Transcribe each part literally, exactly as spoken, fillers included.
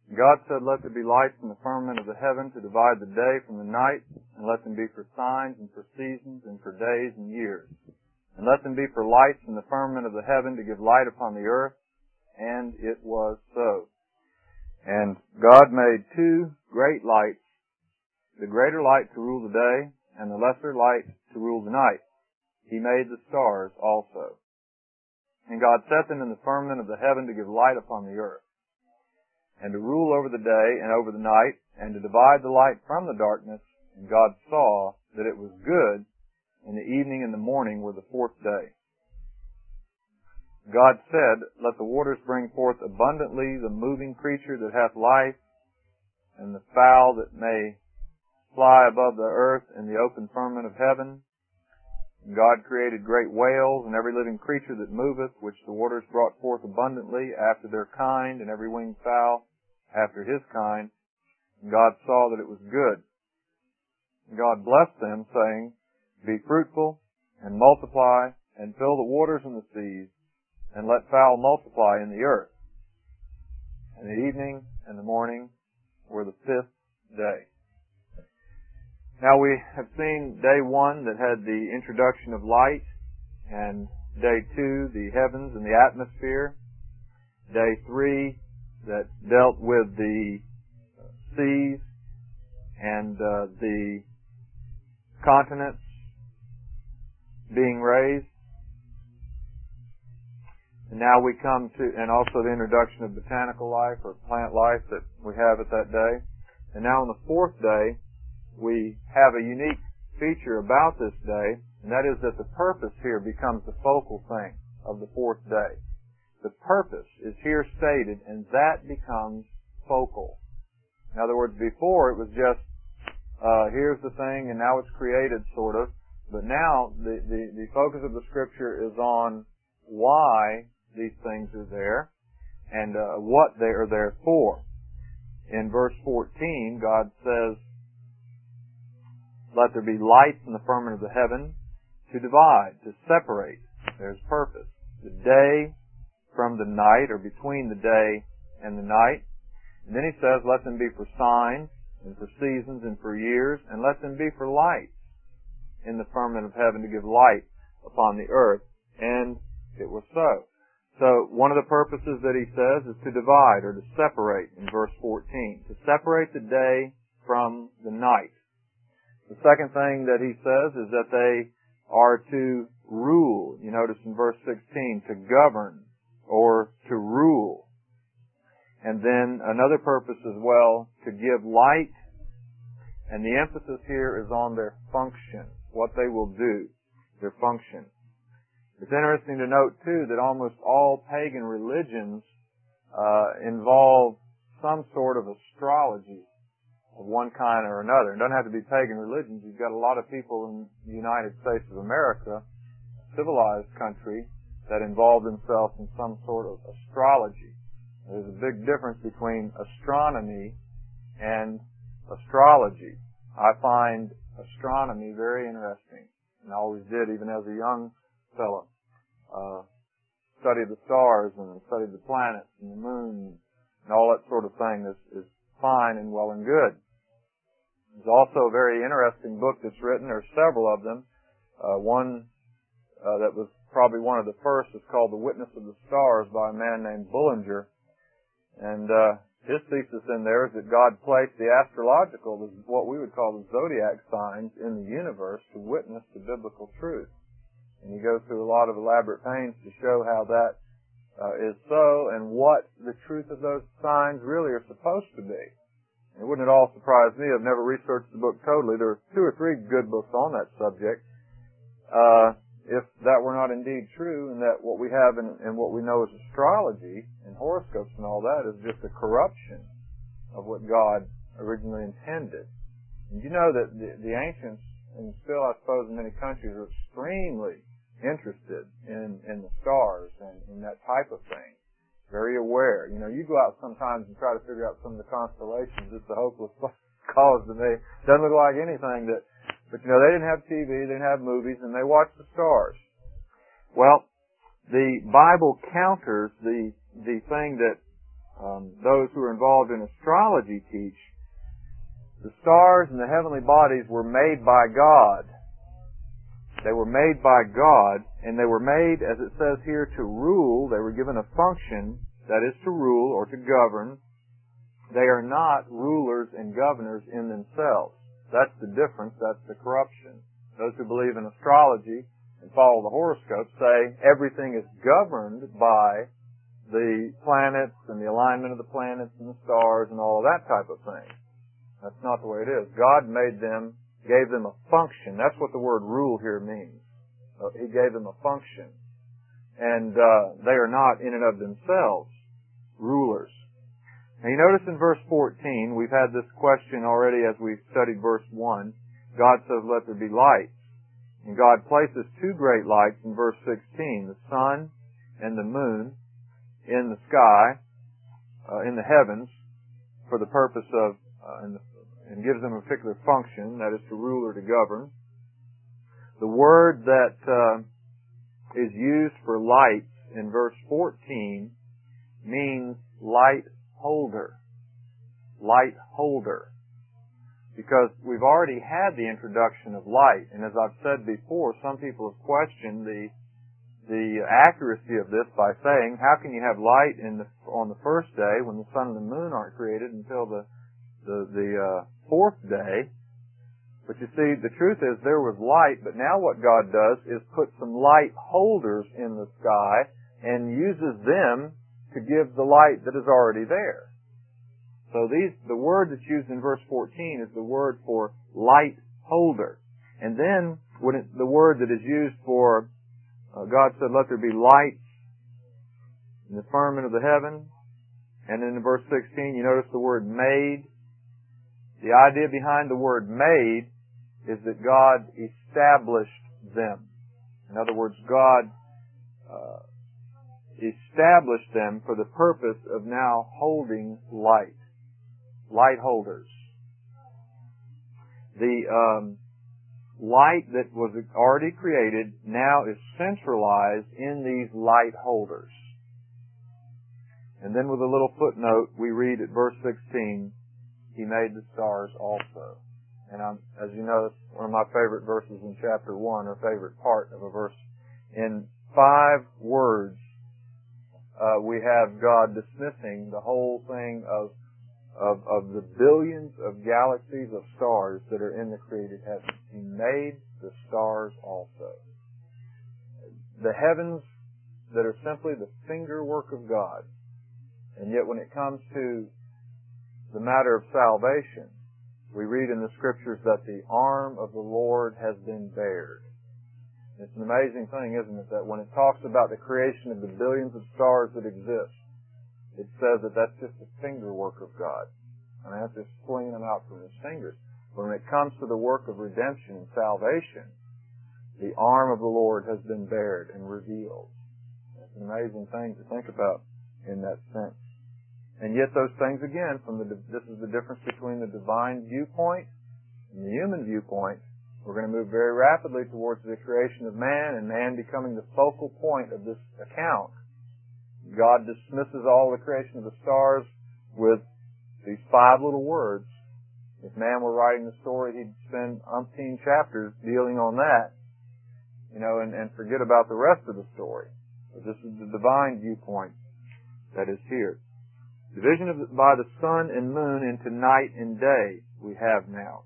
God said, "Let there be lights in the firmament of the heaven to divide the day from the night, and let them be for signs and for seasons and for days and years. And let them be for lights in the firmament of the heaven to give light upon the earth." And it was so. And God made two great lights, the greater light to rule the day, and the lesser light to rule the night. He made the stars also. And God set them in the firmament of the heaven to give light upon the earth, and to rule over the day and over the night, and to divide the light from the darkness. And God saw that it was good, and the evening and the morning were the fourth day. God said, "Let the waters bring forth abundantly the moving creature that hath life, and the fowl that may fly above the earth in the open firmament of heaven." And God created great whales, and every living creature that moveth, which the waters brought forth abundantly after their kind, and every winged fowl after his kind. And God saw that it was good. And God blessed them, saying, "Be fruitful, and multiply, and fill the waters and the seas, and let fowl multiply in the earth." And the evening and the morning were the fifth day. Now we have seen day one that had the introduction of light, and day two, the heavens and the atmosphere. Day three, that dealt with the seas and uh, the continents being raised. And now we come to, and also the introduction of botanical life or plant life that we have at that day. And now on the fourth day, we have a unique feature about this day, and that is that the purpose here becomes the focal thing of the fourth day. The purpose is here stated, and that becomes focal. In other words, before it was just, uh, here's the thing, and now it's created, sort of. But now the, the, the focus of the Scripture is on why these things are there and uh, what they are there for. In verse fourteen, God says, "Let there be lights in the firmament of the heaven to divide," to separate. There's purpose. The day from the night, or between the day and the night. And then he says, "Let them be for signs and for seasons and for years, and let them be for lights in the firmament of heaven to give light upon the earth." And it was so. So one of the purposes that he says is to divide, or to separate, in verse fourteen. To separate the day from the night. The second thing that he says is that they are to rule. You notice in verse sixteen, to govern or to rule. And then another purpose as well, to give light. And the emphasis here is on their function, what they will do, their function. It's interesting to note, too, that almost all pagan religions uh, involve some sort of astrology of one kind or another. It doesn't have to be pagan religions. You've got a lot of people in the United States of America, a civilized country, that involve themselves in some sort of astrology. There's a big difference between astronomy and astrology. I find astronomy very interesting, and I always did, even as a young fellow. Uh, studied the stars and studied the planets and the moon and all that sort of thing is, is fine and well and good. There's also a very interesting book that's written. There are several of them. Uh, one uh, that was probably one of the first is called The Witness of the Stars by a man named Bullinger. And uh, his thesis in there is that God placed the astrological, what we would call the zodiac signs, in the universe to witness to biblical truth. And he goes through a lot of elaborate pains to show how that uh, is so and what the truth of those signs really are supposed to be. It wouldn't at all surprise me. I've never researched the book totally. There are two or three good books on that subject. Uh, if that were not indeed true, and that what we have in, in what we know as astrology and horoscopes and all that is just a corruption of what God originally intended. And you know that the, the ancients, and still I suppose in many countries, are extremely interested in, in the stars and in that type of thing. Very aware. You know, you go out sometimes and try to figure out some of the constellations. It's a hopeless cause to me. Doesn't look like anything that, but you know, they didn't have T V, they didn't have movies, and they watched the stars. Well, the Bible counters the, the thing that um, those who are involved in astrology teach, the stars and the heavenly bodies were made by God. They were made by God, and they were made, as it says here, to rule. They were given a function, that is to rule or to govern. They are not rulers and governors in themselves. That's the difference. That's the corruption. Those who believe in astrology and follow the horoscope say everything is governed by the planets and the alignment of the planets and the stars and all of that type of thing. That's not the way it is. God made them, gave them a function. That's what the word rule here means. Uh, he gave them a function. And uh, they are not in and of themselves rulers. Now you notice in verse fourteen, we've had this question already as we studied verse one. God says, let there be lights. And God places two great lights in verse sixteen, the sun and the moon in the sky, uh, in the heavens, for the purpose of, uh, in the, and gives them a particular function, that is to rule or to govern. The word that uh, is used for lights in verse fourteen means light holder. Light holder. Because we've already had the introduction of light, and as I've said before, some people have questioned the the accuracy of this by saying, how can you have light in the, on the first day when the sun and the moon aren't created until the the, the uh, fourth day? But you see, the truth is there was light, but now what God does is put some light holders in the sky and uses them to give the light that is already there. So these, the word that's used in verse fourteen is the word for light holder. And then when it, the word that is used for, uh, God said, let there be lights in the firmament of the heaven. And then in verse sixteen, you notice the word made. The idea behind the word made is that God established them. In other words, God uh, established them for the purpose of now holding light. Light holders. The um, light that was already created now is centralized in these light holders. And then with a little footnote, we read at verse sixteen, He made the stars also. And I'm, as you know, it's one of my favorite verses in chapter one, or favorite part of a verse. In five words, uh, we have God dismissing the whole thing of, of, of the billions of galaxies of stars that are in the created heavens. He made the stars also. The heavens that are simply the finger work of God. And yet when it comes to the matter of salvation, we read in the Scriptures that the arm of the Lord has been bared. It's an amazing thing, isn't it, that when it talks about the creation of the billions of stars that exist, it says that that's just the finger work of God. I mean, that's just flinging them out from His fingers. But when it comes to the work of redemption and salvation, the arm of the Lord has been bared and revealed. It's an amazing thing to think about in that sense. And yet those things, again, from the this is the difference between the divine viewpoint and the human viewpoint. We're going to move very rapidly towards the creation of man, and man becoming the focal point of this account. God dismisses all the creation of the stars with these five little words. If man were writing the story, he'd spend umpteen chapters dealing on that, you know, and, and forget about the rest of the story. But this is the divine viewpoint that is here. Division of the, by the sun and moon into night and day we have now.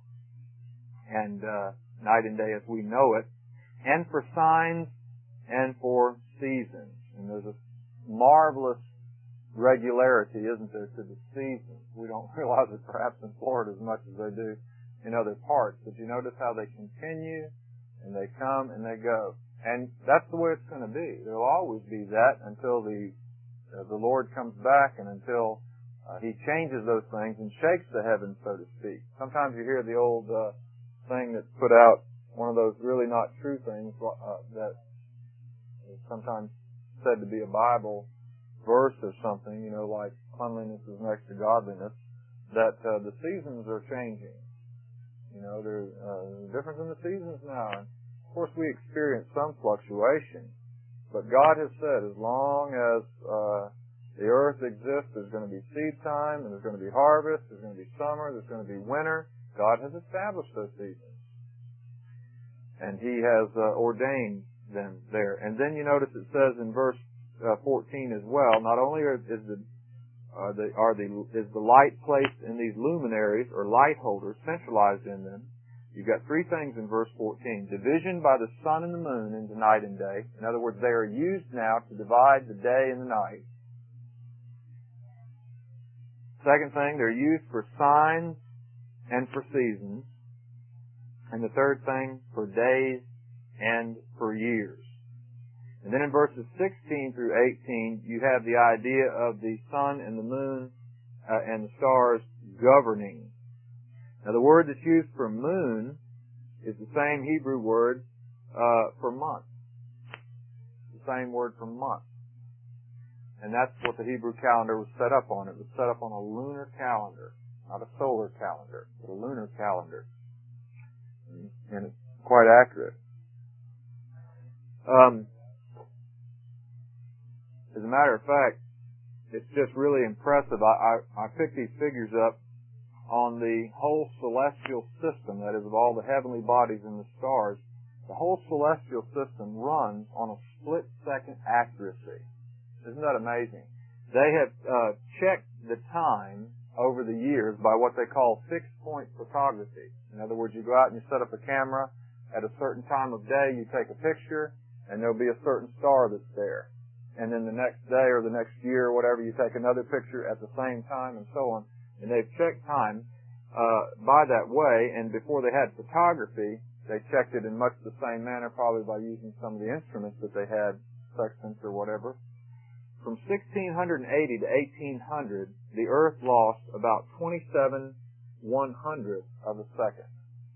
And uh, night and day as we know it. And for signs and for seasons. And there's a marvelous regularity, isn't there, to the seasons. We don't realize it perhaps in Florida as much as they do in other parts. But you notice how they continue and they come and they go. And that's the way it's going to be. There will always be that until the Uh, the Lord comes back and until uh, He changes those things and shakes the heavens, so to speak. Sometimes you hear the old uh, thing that's put out, one of those really not true things uh, that is sometimes said to be a Bible verse or something, you know, like cleanliness is next to godliness, that uh, the seasons are changing. You know, there's uh, a difference in the seasons now. And of course, we experience some fluctuation. But God has said, as long as uh, The earth exists. There's going to be seed time, and there's going to be harvest. There's going to be summer. There's going to be winter. God has established those seasons. And He has uh, ordained them there. And then you notice it says in verse uh, fourteen as well, not only are, is the are the are the is the light placed in these luminaries or light holders, centralized in them. You've got three things in verse fourteen. Division by the sun and the moon into night and day. In other words, they are used now to divide the day and the night. Second thing, they're used for signs and for seasons. And the third thing, for days and for years. And then in verses sixteen through eighteen, you have the idea of the sun and the moon uh, and the stars governing. Now the word that's used for moon is the same Hebrew word uh, for month. The same word for month. And that's what the Hebrew calendar was set up on. It was set up on a lunar calendar, not a solar calendar, but a lunar calendar. And it's quite accurate. Um, as a matter of fact, it's just really impressive. I, I, I picked these figures up on the whole celestial system, that is, of all the heavenly bodies and the stars. The whole celestial system runs on a split-second accuracy. Isn't that amazing? They have uh, checked the time over the years by what they call fixed-point photography. In other words, you go out and you set up a camera at a certain time of day, you take a picture, and there'll be a certain star that's there. And then the next day or the next year or whatever, you take another picture at the same time and so on. And they've checked time uh, by that way, and before they had photography, they checked it in much the same manner, probably by using some of the instruments that they had, sextants or whatever. From sixteen eighty to eighteen hundred, the Earth lost about twenty-seven one hundredths of a second.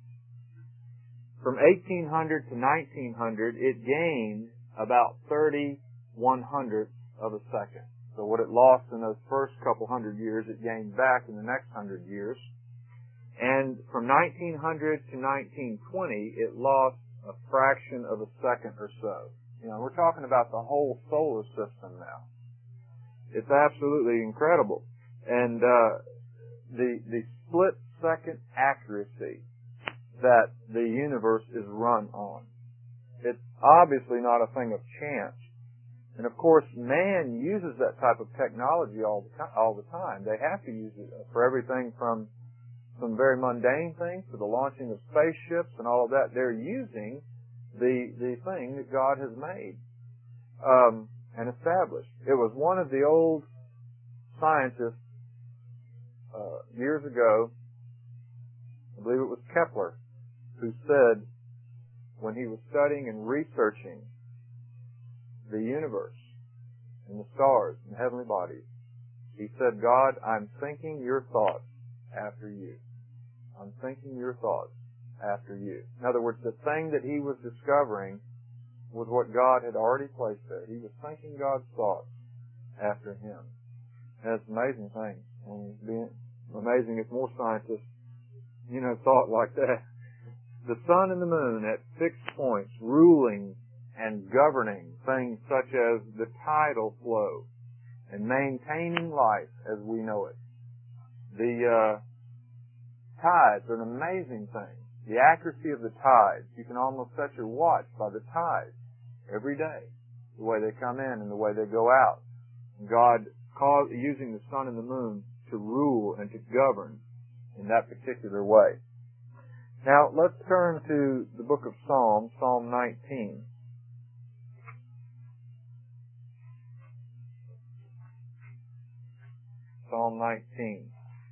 From eighteen hundred to nineteen hundred, it gained about thirty one hundredths of a second. So what it lost in those first couple hundred years, it gained back in the next hundred years. And from nineteen hundred to nineteen twenty, it lost a fraction of a second or so. You know, we're talking about the whole solar system now. It's absolutely incredible. And uh, the the split-second accuracy that the universe is run on. It's obviously not a thing of chance. And of course, man uses that type of technology all the time. All the time. They have to use it for everything from some very mundane things to the launching of spaceships and all of that. They're using the the thing that God has made um, and established. It was one of the old scientists uh, years ago, I believe it was Kepler, who said when he was studying and researching the universe and the stars and the heavenly bodies, he said, God, I'm thinking your thoughts after you. I'm thinking your thoughts after you. In other words, the thing that he was discovering was what God had already placed there. He was thinking God's thoughts after him. And it's an amazing thing. And it'd be amazing if more scientists, you know, thought like that. The sun and the moon at fixed points, ruling and governing things such as the tidal flow and maintaining life as we know it. The uh, tides are an amazing thing. The accuracy of the tides, you can almost set your watch by the tides every day, the way they come in and the way they go out. And God cause, using the sun and the moon to rule and to govern in that particular way. Now, let's turn to the book of Psalms, Psalm nineteen. Psalm nineteen.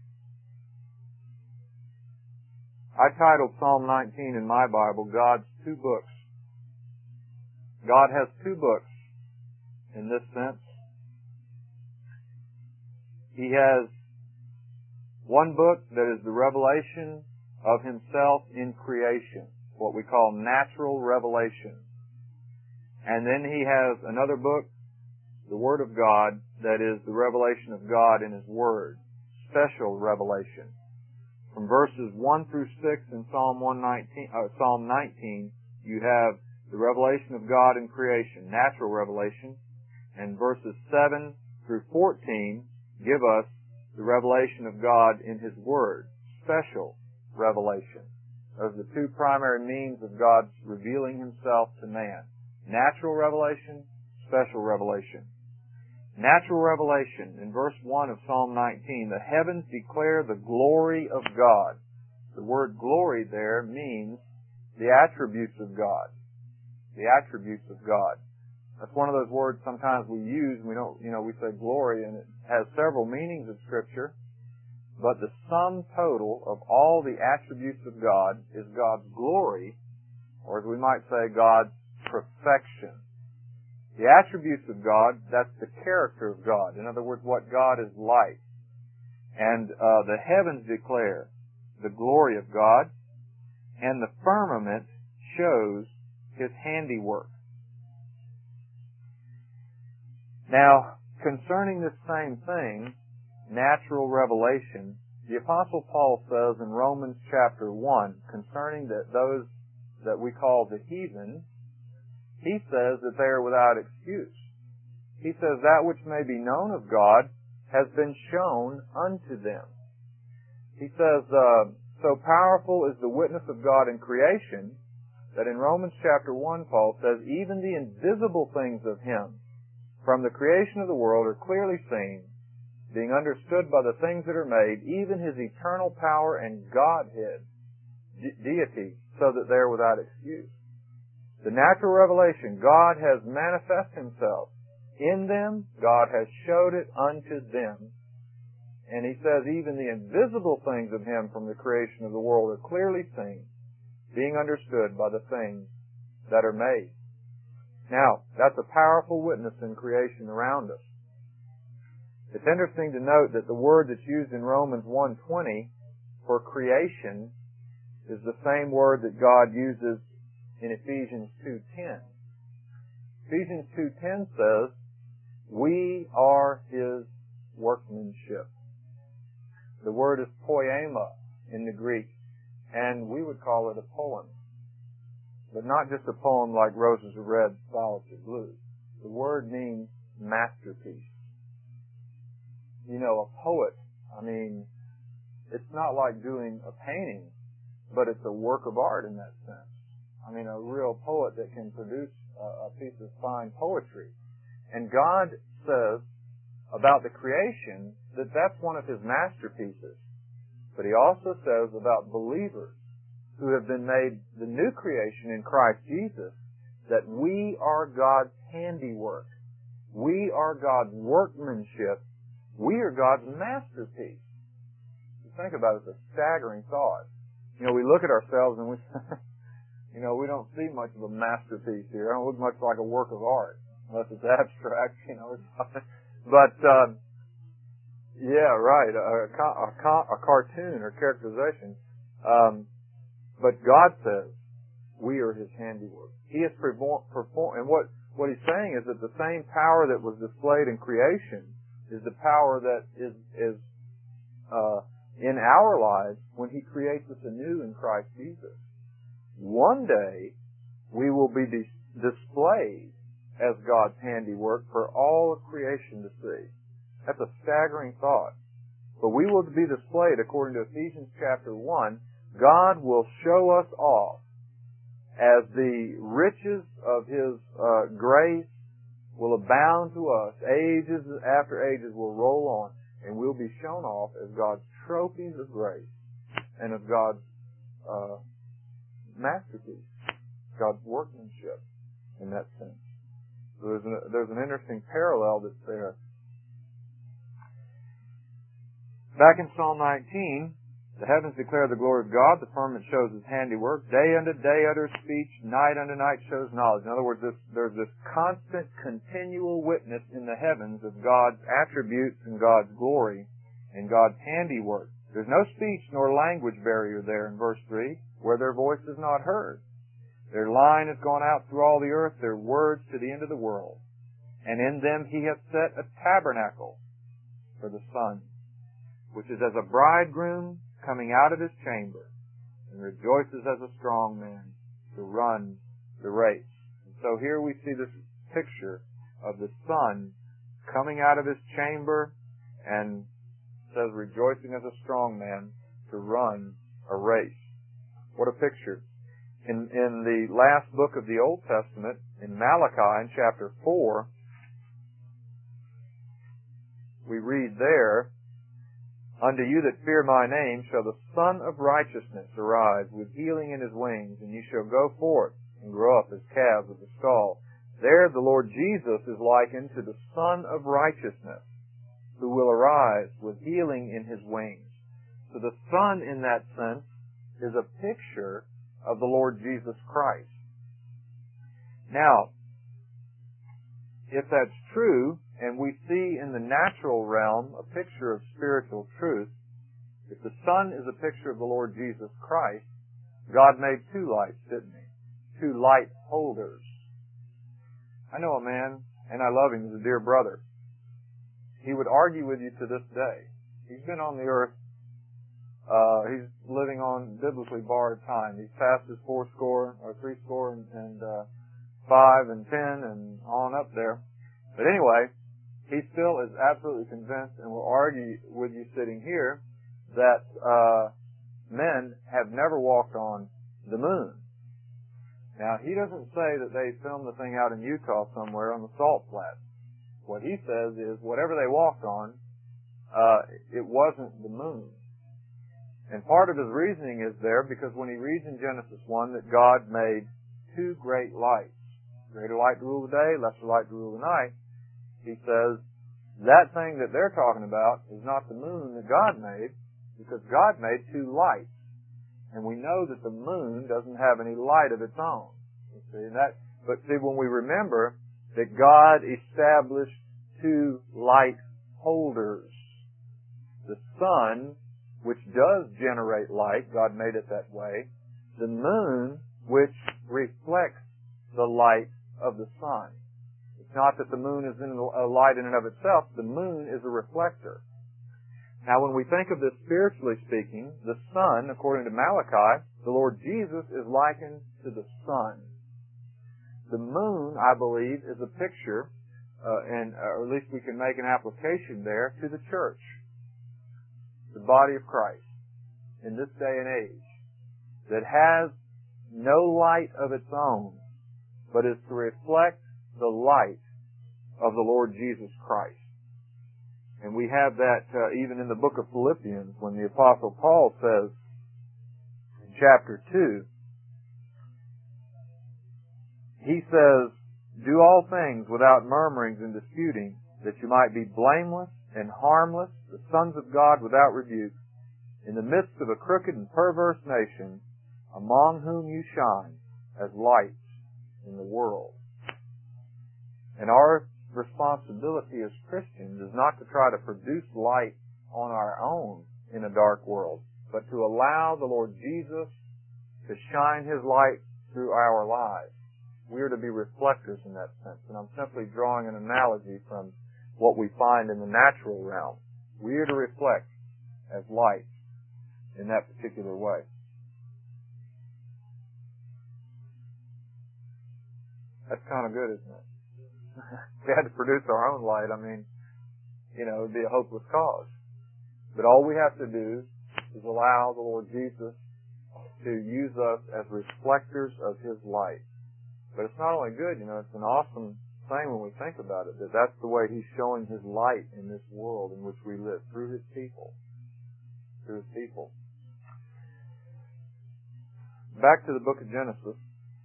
I titled Psalm nineteen in my Bible, God's Two Books. God has two books in this sense. He has one book that is the revelation of himself in creation, what we call natural revelation. And then he has another book, the Word of God, that is the revelation of God in his Word, special revelation. From verses one through six in Psalm one nineteen, uh, Psalm nineteen, you have the revelation of God in creation, natural revelation, and verses seven through fourteen give us the revelation of God in His Word, special revelation. Those are the two primary means of God revealing Himself to man. Natural revelation, special revelation. Natural revelation, in verse one of Psalm nineteen, the heavens declare the glory of God. The word glory there means the attributes of God. The attributes of God. That's one of those words sometimes we use, and we don't, you know, we say glory, and it has several meanings of Scripture, but the sum total of all the attributes of God is God's glory, or as we might say, God's perfection. The attributes of God, that's the character of God. In other words, what God is like. And uh, the heavens declare the glory of God, and the firmament shows His handiwork. Now, concerning this same thing, natural revelation, the Apostle Paul says in Romans chapter one, concerning that those that we call the heathen, he says that they are without excuse. He says that which may be known of God has been shown unto them. He says, uh, so powerful is the witness of God in creation, that in Romans chapter one, Paul says, even the invisible things of Him from the creation of the world are clearly seen, being understood by the things that are made, even His eternal power and Godhead, de- deity, so that they are without excuse. The natural revelation, God has manifest Himself in them, God has showed it unto them. And he says, even the invisible things of Him from the creation of the world are clearly seen, being understood by the things that are made. Now, that's a powerful witness in creation around us. It's interesting to note that the word that's used in Romans one twenty for creation is the same word that God uses in Ephesians two ten. Ephesians two ten says, we are His workmanship. The word is poema in the Greek, and we would call it a poem. But not just a poem like roses are red, violets are blue. The word means masterpiece. You know, a poet, I mean, it's not like doing a painting, but it's a work of art in that sense. I mean, a real poet that can produce a, a piece of fine poetry. And God says about the creation that that's one of His masterpieces. But He also says about believers who have been made the new creation in Christ Jesus, that we are God's handiwork. We are God's workmanship. We are God's masterpiece. You think about it, it's a staggering thought. You know, we look at ourselves and we, you know, we don't see much of a masterpiece here. I don't look much like a work of art, unless it's abstract, you know. But, uh, yeah, right, a, a, a cartoon or characterization. Um, But God says, we are His handiwork. He has performed, perform, and what, what He's saying is that the same power that was displayed in creation is the power that is, is, uh, in our lives when He creates us anew in Christ Jesus. One day, we will be dis- displayed as God's handiwork for all of creation to see. That's a staggering thought. But we will be displayed, according to Ephesians chapter one, God will show us off as the riches of His uh, grace will abound to us. Ages after ages will roll on, and we'll be shown off as God's trophies of grace and of God's uh, masterpiece, God's workmanship in that sense. So there's an, there's an interesting parallel that's there. Back in Psalm nineteen, the heavens declare the glory of God, the firmament shows His handiwork, day unto day utters speech, night unto night shows knowledge. In other words, this, there's this constant, continual witness in the heavens of God's attributes and God's glory and God's handiwork. There's no speech nor language barrier there in verse three, where their voice is not heard. Their line has gone out through all the earth, their words to the end of the world. And in them He hath set a tabernacle for the sun, which is as a bridegroom coming out of his chamber, and rejoices as a strong man to run the race. And so here we see this picture of the sun coming out of his chamber and says, rejoicing as a strong man, to run a race. What a picture. In, in the last book of the Old Testament, in Malachi, in chapter four, we read there, unto you that fear my name shall the Son of Righteousness arise with healing in his wings, and you shall go forth and grow up as calves of the stall. There the Lord Jesus is likened to the Son of Righteousness, who will arise with healing in his wings. So the Son, in that sense, is a picture of the Lord Jesus Christ. Now, if that's true, and we see in the natural realm a picture of spiritual truth, if the Son is a picture of the Lord Jesus Christ, God made two lights, didn't He? Two light holders. I know a man, and I love him, he's a dear brother. He would argue with you to this day. He's been on the earth, uh, he's living on biblically borrowed time. He's past his four score, or three score, and, and uh, five, and ten, and on up there. But anyway, he still is absolutely convinced, and will argue with you sitting here, that uh, men have never walked on the moon. Now, he doesn't say that they filmed the thing out in Utah somewhere on the salt flats. What he says is, whatever they walked on, uh, it wasn't the moon. And part of his reasoning is there because when he reads in Genesis one that God made two great lights, greater light to rule the day, lesser light to rule the night, he says, that thing that they're talking about is not the moon that God made, because God made two lights. And we know that the moon doesn't have any light of its own. You see, that, but see, when we remember that God established two light holders, the sun, which does generate light, God made it that way, the moon, which reflects the light of the sun. It's not that the moon is in a light in and of itself. The moon is a reflector. Now, when we think of this spiritually speaking, the sun, according to Malachi, the Lord Jesus is likened to the sun. The moon, I believe, is a picture, uh, and or at least we can make an application there, to the church, the body of Christ, in this day and age, that has no light of its own, but is to reflect the light of the Lord Jesus Christ. And we have that uh, even in the book of Philippians, when the Apostle Paul says in chapter two, he says, do all things without murmurings and disputing, that you might be blameless and harmless, the sons of God without rebuke, in the midst of a crooked and perverse nation, among whom you shine as lights in the world. And our responsibility as Christians is not to try to produce light on our own in a dark world, but to allow the Lord Jesus to shine His light through our lives. We are to be reflectors in that sense. And I'm simply drawing an analogy from what we find in the natural realm. We are to reflect as lights in that particular way. That's kind of good, isn't it? If we had to produce our own light, I mean, you know, it would be a hopeless cause. But all we have to do is allow the Lord Jesus to use us as reflectors of His light. But it's not only good, you know, it's an awesome thing when we think about it, that that's the way He's showing His light in this world in which we live, through His people. Through His people. Back to the book of Genesis.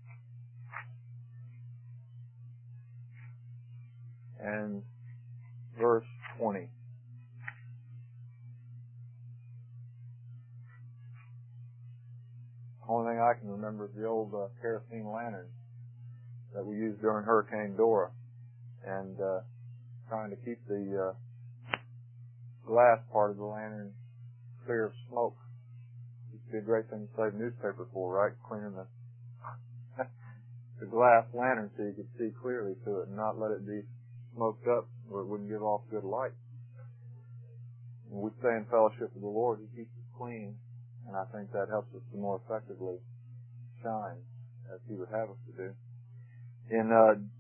And verse twenty. The only thing I can remember is the old uh, kerosene lantern that we used during Hurricane Dora, and uh, trying to keep the uh, glass part of the lantern clear of smoke. Used to be a great thing to save newspaper for, right? Cleaning the the glass lantern so you could see clearly to it and not let it be smoked up or it wouldn't give off good light. When we stay in fellowship with the Lord, He keeps us clean, and I think that helps us to more effectively shine as He would have us to do. In uh,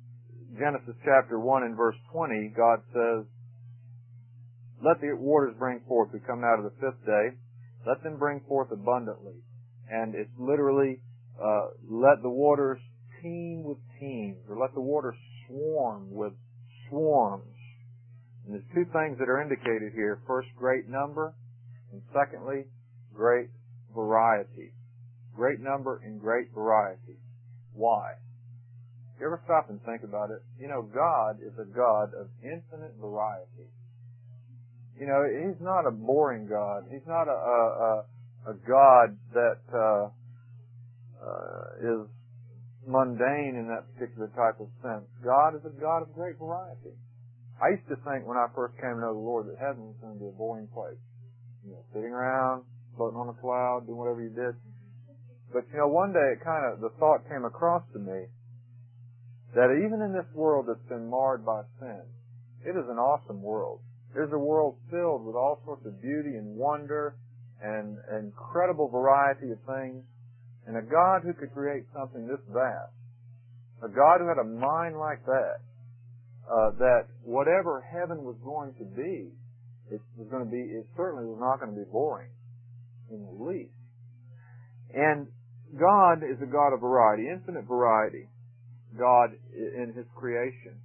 Genesis chapter one and verse twenty, God says, let the waters bring forth. We come out of the fifth day. Let them bring forth abundantly. And it's literally, uh, let the waters teem with teams, or let the waters swarm with swarms. And there's two things that are indicated here. First, great number, and secondly, great variety. Great number and great variety. Why? You ever stop and think about it? You know, God is a God of infinite variety. You know, He's not a boring God. He's not a a, a God that uh, uh, is mundane in that particular type of sense. God is a God of great variety. I used to think when I first came to know the Lord that heaven was going to be a boring place. You know, sitting around, floating on a cloud, doing whatever you did. But, you know, one day it kind of, the thought came across to me that even in this world that's been marred by sin, it is an awesome world. There's a world filled with all sorts of beauty and wonder and an incredible variety of things. And a God who could create something this vast, a God who had a mind like that, uh, that whatever heaven was going to be, it was going to be, it certainly was not going to be boring in the least. And God is a God of variety, infinite variety, God in His creation.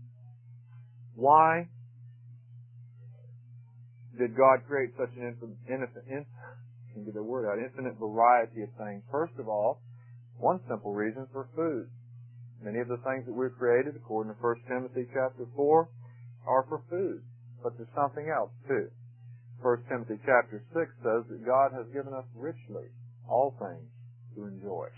Why did God create such an infinite, infinite, can get the word out, infinite variety of things? First of all, one simple reason, for food. Many of the things that we've created, according to First Timothy chapter four, are for food. But there's something else too. First Timothy chapter six says that God has given us richly all things to enjoy.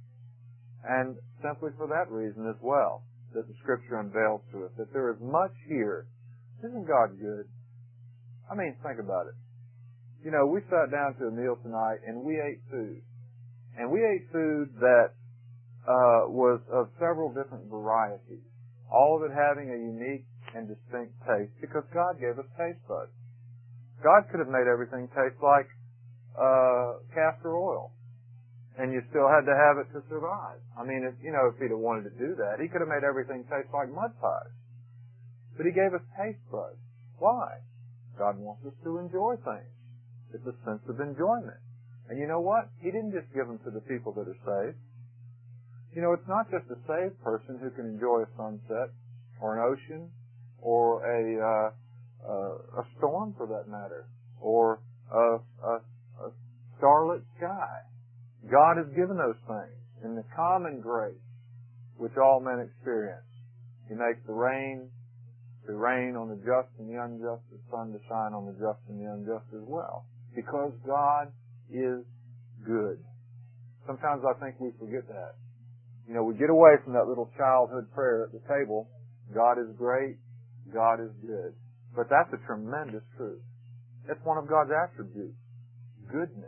And simply for that reason as well, that the Scripture unveils to us, that there is much here. Isn't God good? I mean, think about it. You know, we sat down to a meal tonight and we ate food. And we ate food that uh, was of several different varieties, all of it having a unique and distinct taste, because God gave us taste buds. God could have made everything taste like uh, castor oil, and you still had to have it to survive. I mean, if, you know, if He'd have wanted to do that, He could have made everything taste like mud pies. But He gave us taste buds. Why? God wants us to enjoy things. It's a sense of enjoyment. And you know what? He didn't just give them to the people that are saved. You know, it's not just a saved person who can enjoy a sunset or an ocean or a uh, uh, a storm, for that matter, or a, a, a starlit sky. God has given those things in the common grace which all men experience. He makes the rain to rain on the just and the unjust, the sun to shine on the just and the unjust as well. Because God is good. Sometimes I think we forget that. You know, we get away from that little childhood prayer at the table. God is great. God is good. But that's a tremendous truth. That's one of God's attributes. Goodness.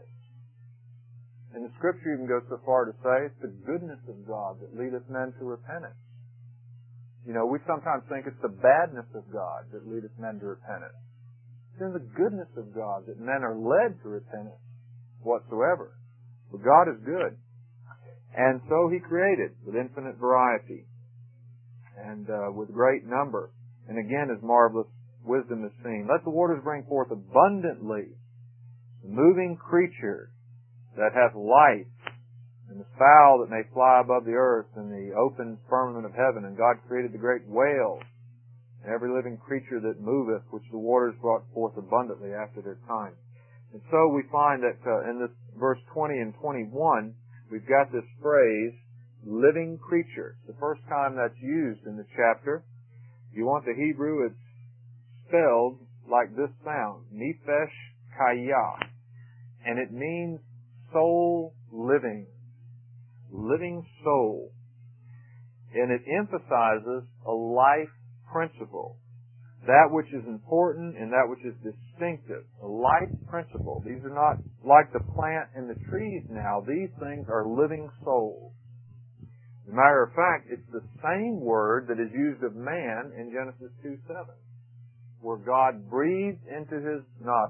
And the Scripture even goes so far to say it's the goodness of God that leadeth men to repentance. You know, we sometimes think it's the badness of God that leadeth men to repentance. It's in the goodness of God that men are led to repentance whatsoever. But God is good. And so He created with infinite variety and uh, with great number. And again, His marvelous wisdom is seen. Let the waters bring forth abundantly the moving creature that hath life, and the fowl that may fly above the earth, and the open firmament of heaven. And God created the great whales, and every living creature that moveth, which the waters brought forth abundantly after their time. And so we find that uh, in this verse twenty and twenty-one, we've got this phrase, living creature. It's the first time that's used in the chapter. If you want the Hebrew, it's spelled like this sound, Nefesh Kayah. And it means soul living. Living soul. And it emphasizes a life principle. That which is important and that which is distinctive. A life principle. These are not like the plant and the trees now. These things are living souls. As a matter of fact, it's the same word that is used of man in Genesis two seven, where God breathed into his nostrils